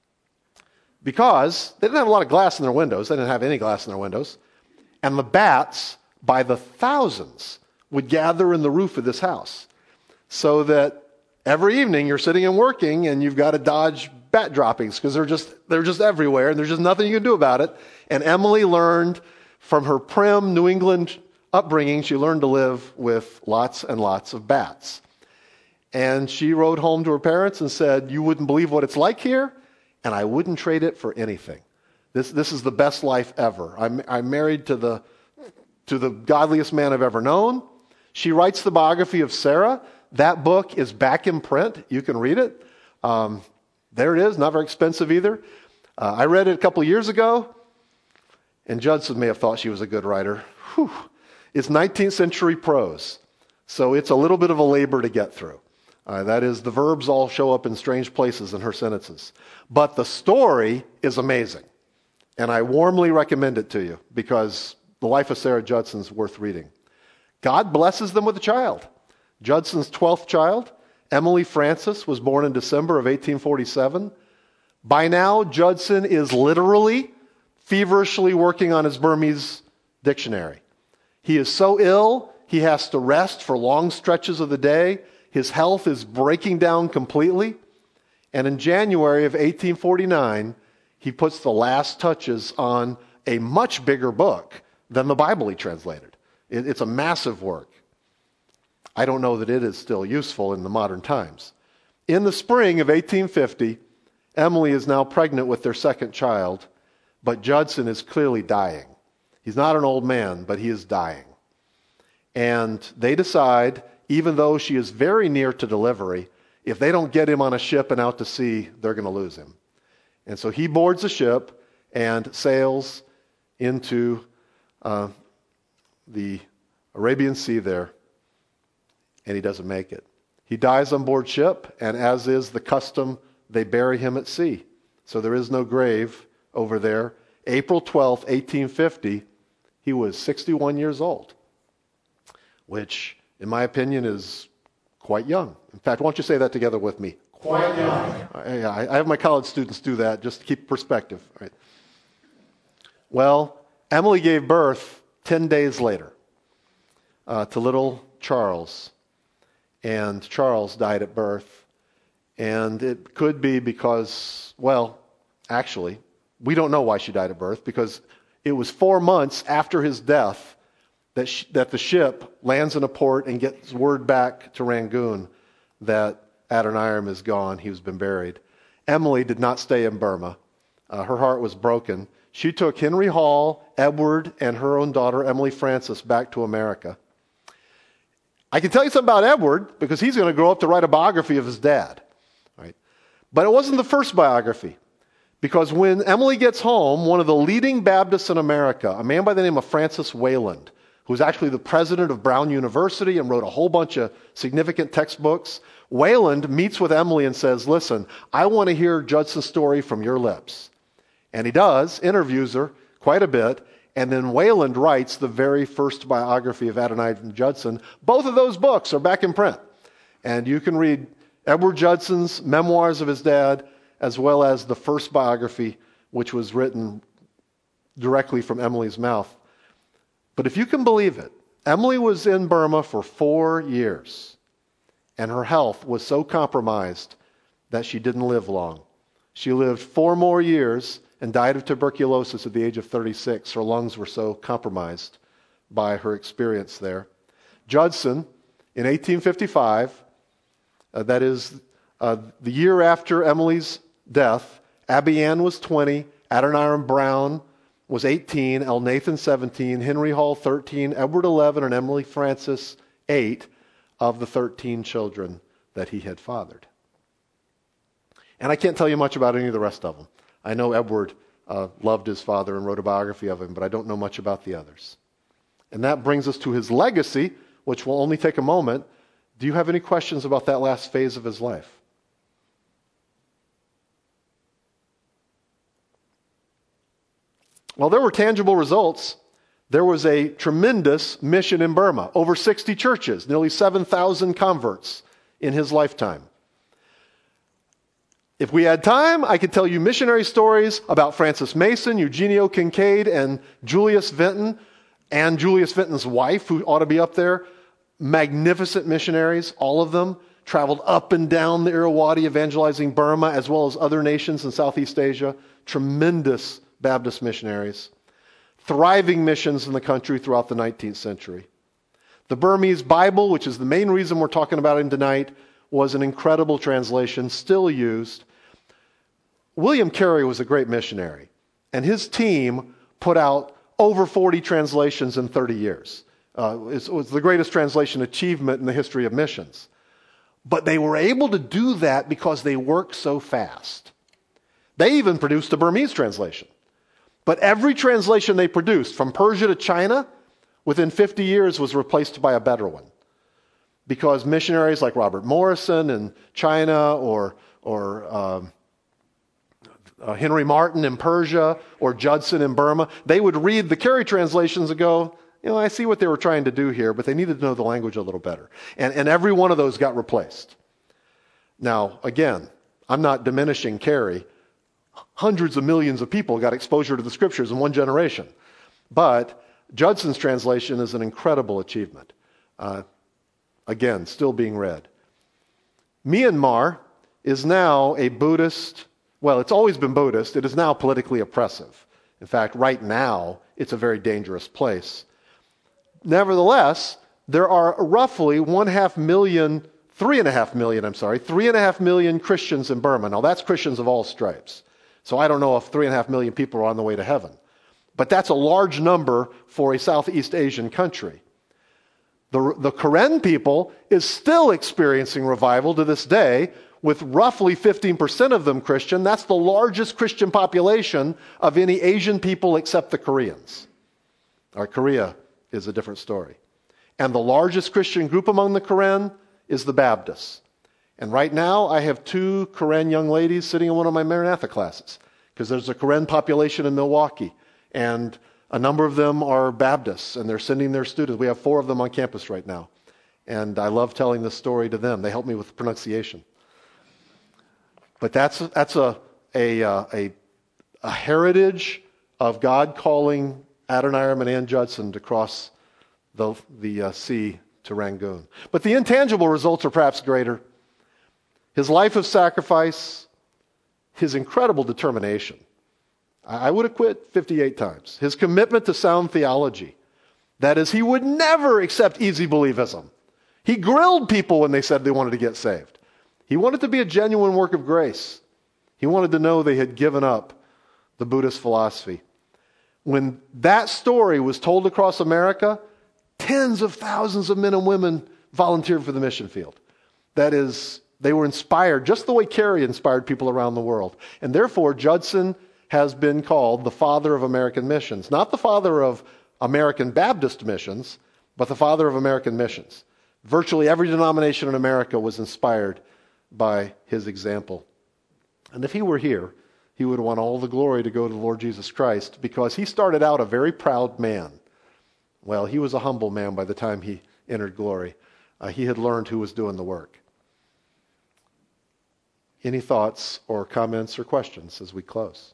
because they didn't have a lot of glass in their windows. They didn't have any glass in their windows. And the bats, by the thousands, would gather in the roof of this house so that every evening you're sitting and working and you've got to dodge bat droppings because they're just everywhere and there's just nothing you can do about it. And Emily learned from her prim New England upbringing, she learned to live with lots and lots of bats. And she wrote home to her parents and said, "You wouldn't believe what it's like here, and I wouldn't trade it for anything. This is the best life ever. I'm married to the godliest man I've ever known." She writes the biography of Sarah. That book is back in print. You can read it. There it is, not very expensive either. I read it a couple years ago, and Judson may have thought she was a good writer. Whew. It's 19th century prose, so it's a little bit of a labor to get through. That is, the verbs all show up in strange places in her sentences. But the story is amazing, and I warmly recommend it to you because the life of Sarah Judson is worth reading. God blesses them with a child. Judson's 12th child, Emily Frances, was born in December of 1847. By now, Judson is literally feverishly working on his Burmese dictionary. He is so ill, he has to rest for long stretches of the day. His health is breaking down completely. And in January of 1849, he puts the last touches on a much bigger book than the Bible he translated. It's a massive work. I don't know that it is still useful in the modern times. In the spring of 1850, Emily is now pregnant with their second child, but Judson is clearly dying. He's not an old man, but he is dying. And they decide, even though she is very near to delivery, if they don't get him on a ship and out to sea, they're going to lose him. And so he boards a ship and sails into the Arabian Sea there, and he doesn't make it. He dies on board ship, and as is the custom, they bury him at sea. So there is no grave over there. April 12th, 1850, he was 61 years old, which, in my opinion, is quite young. In fact, why don't you say that together with me? Quite young. I have my college students do that just to keep perspective. All right. Well, Emily gave birth 10 days later to little Charles. And Charles died at birth. And it could be because, well, actually, we don't know why she died at birth, because it was 4 months after his death that the ship lands in a port and gets word back to Rangoon that Adoniram is gone, he's been buried. Emily did not stay in Burma. Her heart was broken. She took Henry Hall, Edward, and her own daughter, Emily Frances, back to America. I can tell you something about Edward because he's going to grow up to write a biography of his dad. Right? But it wasn't the first biography, because when Emily gets home, one of the leading Baptists in America, a man by the name of Francis Wayland, who was actually the president of Brown University and wrote a whole bunch of significant textbooks, Wayland meets with Emily and says, "Listen, I want to hear Judson's story from your lips." And he does, interviews her quite a bit, and then Wayland writes the very first biography of Adoniram Judson. Both of those books are back in print. And you can read Edward Judson's memoirs of his dad, as well as the first biography, which was written directly from Emily's mouth. But if you can believe it, Emily was in Burma for 4 years, and her health was so compromised that she didn't live long. She lived 4 more years and died of tuberculosis at the age of 36. Her lungs were so compromised by her experience there. Judson, in 1855, that is the year after Emily's death, Abby Ann was 20, Adoniram Brown was 18, Elnathan 17, Henry Hall 13, Edward 11, and Emily Frances 8 of the 13 children that he had fathered. And I can't tell you much about any of the rest of them. I know Edward loved his father and wrote a biography of him, but I don't know much about the others. And that brings us to his legacy, which will only take a moment. Do you have any questions about that last phase of his life? Well, there were tangible results. There was a tremendous mission in Burma, over 60 churches, nearly 7,000 converts in his lifetime. If we had time, I could tell you missionary stories about Francis Mason, Eugenio Kincaid, and Julius Vinton, and Julius Vinton's wife, who ought to be up there. Magnificent missionaries, all of them, traveled up and down the Irrawaddy evangelizing Burma as well as other nations in Southeast Asia. Tremendous Baptist missionaries. Thriving missions in the country throughout the 19th century. The Burmese Bible, which is the main reason we're talking about him tonight, was an incredible translation, still used. William Carey was a great missionary, and his team put out over 40 translations in 30 years. It was the greatest translation achievement in the history of missions. But they were able to do that because they worked so fast. They even produced a Burmese translation. But every translation they produced, from Persia to China, within 50 years was replaced by a better one. Because missionaries like Robert Morrison in China or Henry Martin in Persia or Judson in Burma, they would read the Carey translations and go, I see what they were trying to do here, but they needed to know the language a little better. And every one of those got replaced. Now, again, I'm not diminishing Carey. Hundreds of millions of people got exposure to the scriptures in one generation. But Judson's translation is an incredible achievement. Again, still being read. Myanmar is now a Buddhist, well, it's always been Buddhist. It is now politically oppressive. In fact, right now, it's a very dangerous place. Nevertheless, there are roughly 3.5 million Christians in Burma. Now, that's Christians of all stripes. So I don't know if 3.5 million people are on the way to heaven. But that's a large number for a Southeast Asian country. The Karen people is still experiencing revival to this day, with roughly 15% of them Christian. That's the largest Christian population of any Asian people except the Koreans. Korea is a different story. And the largest Christian group among the Karen is the Baptists. And right now, I have 2 Karen young ladies sitting in one of my Maranatha classes, because there's a Karen population in Milwaukee, and a number of them are Baptists, and they're sending their students. We have 4 of them on campus right now. And I love telling this story to them. They help me with pronunciation. But that's a heritage of God calling Adoniram and Ann Judson to cross the sea to Rangoon. But the intangible results are perhaps greater. His life of sacrifice, his incredible determination. I would have quit 58 times. His commitment to sound theology. That is, he would never accept easy believism. He grilled people when they said they wanted to get saved. He wanted to be a genuine work of grace. He wanted to know they had given up the Buddhist philosophy. When that story was told across America, tens of thousands of men and women volunteered for the mission field. That is, they were inspired, just the way Carey inspired people around the world. And therefore, Judson has been called the father of American missions. Not the father of American Baptist missions, but the father of American missions. Virtually every denomination in America was inspired by his example. And if he were here, he would want all the glory to go to the Lord Jesus Christ, because he started out a very proud man. Well, he was a humble man by the time he entered glory. He had learned who was doing the work. Any thoughts or comments or questions as we close?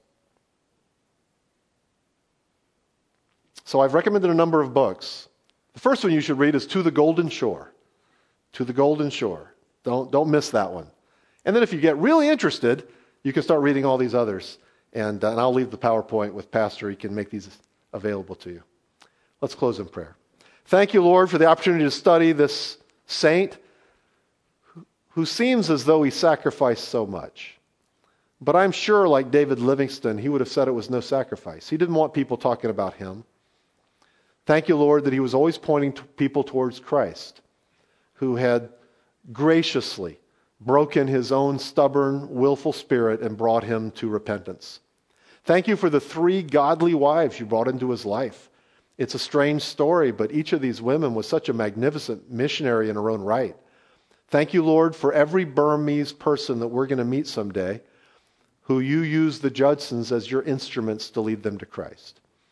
So I've recommended a number of books. The first one you should read is To the Golden Shore. To the Golden Shore. Don't miss that one. And then if you get really interested, you can start reading all these others. And I'll leave the PowerPoint with Pastor. He can make these available to you. Let's close in prayer. Thank you, Lord, for the opportunity to study this saint who seems as though he sacrificed so much. But I'm sure, like David Livingstone, he would have said it was no sacrifice. He didn't want people talking about him. Thank you, Lord, that he was always pointing people towards Christ, who had graciously broken his own stubborn, willful spirit and brought him to repentance. Thank you for the 3 godly wives you brought into his life. It's a strange story, but each of these women was such a magnificent missionary in her own right. Thank you, Lord, for every Burmese person that we're going to meet someday, who you use the Judsons as your instruments to lead them to Christ.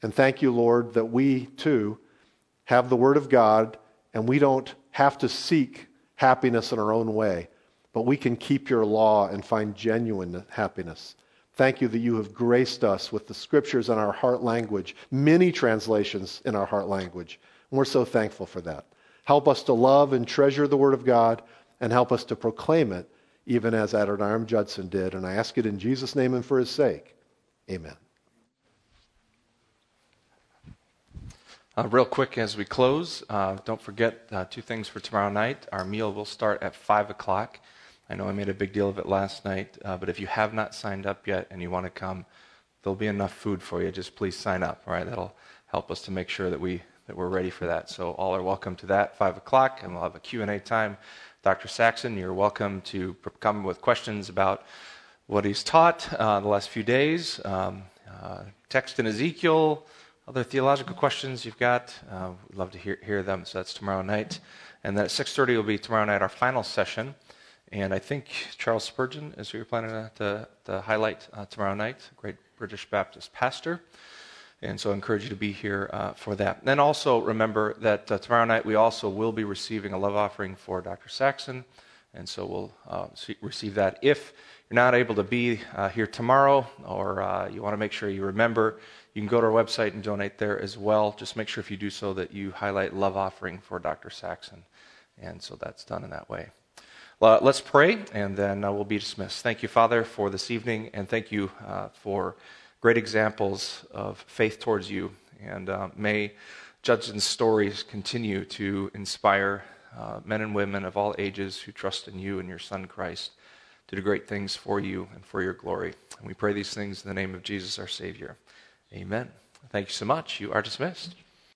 And thank you, Lord, that we too have the Word of God and we don't have to seek happiness in our own way, but we can keep your law and find genuine happiness. Thank you that you have graced us with the scriptures in our heart language, many translations in our heart language. And we're so thankful for that. Help us to love and treasure the Word of God and help us to proclaim it, even as Adoniram Judson did. And I ask it in Jesus' name and for his sake. Amen. Real quick as we close, don't forget two things for tomorrow night. Our meal will start at 5 o'clock. I know I made a big deal of it last night, but if you have not signed up yet and you want to come, there'll be enough food for you. Just please sign up, all right? That'll help us to make sure that we're ready for that. So all are welcome to that, 5 o'clock, and we'll have a Q&A time. Dr. Saxon, you're welcome to come with questions about what he's taught the last few days, text in Ezekiel, other theological questions you've got. We'd love to hear them. So that's tomorrow night. And then at 6:30 will be tomorrow night our final session. And I think Charles Spurgeon is who you're planning to highlight tomorrow night, a great British Baptist pastor. And so I encourage you to be here for that. And then also remember that tomorrow night we also will be receiving a love offering for Dr. Saxon. And so we'll receive that. If you're not able to be here tomorrow, or you want to make sure you remember, you can go to our website and donate there as well. Just make sure if you do so that you highlight love offering for Dr. Saxon. And so that's done in that way. Well, let's pray, and then we'll be dismissed. Thank you, Father, for this evening, and thank you for great examples of faith towards you. And may Judson's stories continue to inspire men and women of all ages who trust in you and your Son, Christ, to do great things for you and for your glory. And we pray these things in the name of Jesus, our Savior. Amen. Thank you so much. You are dismissed.